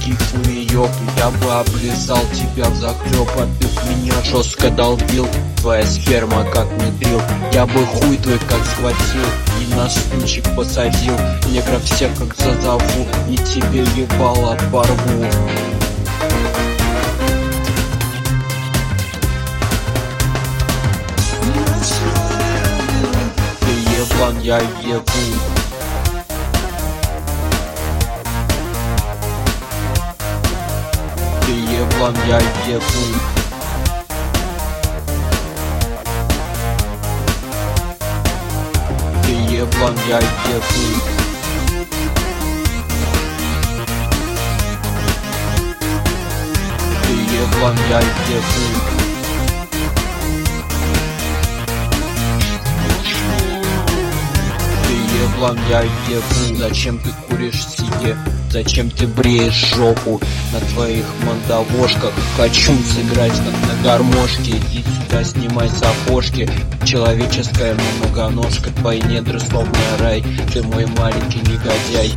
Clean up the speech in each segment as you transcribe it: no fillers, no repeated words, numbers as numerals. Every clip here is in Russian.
маленький фуриёк. Я бы облизал тебя взахлёб, а ты в меня жестко долбил. Твоя сперма как нитрил. Я бы хуй твой как схватил и на стульчик посадил. Негров всех как зазову и тебе ебало порву. Ты еблан, я ебу. Ты еблан, я ебу. Ты еблан, я ебу. Ты еблан, я ебу. Ты еблан, я ебу. Зачем ты куришь сиги? Зачем ты бреешь жопу? На твоих мандавошках хочу сыграть как на гармошке. Иди сюда, снимай сапожки. Человеческая многоножка, твои недры словно рай. Ты мой маленький негодяй.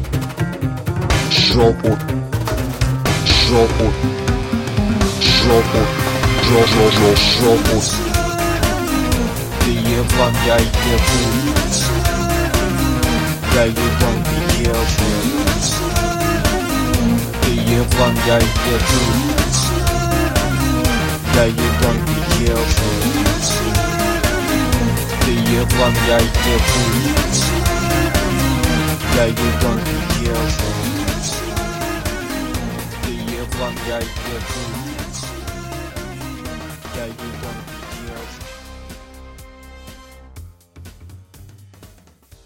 Жопу, жопу, жопу, жопу. Ты ебан, я ебу. Я ебан, ты ебу. Ты ебан, я ебу. Я ебан, ты ебу. Ты ебан, я ебу. Я ебан, ты ебу. Ты ебан, я ебу.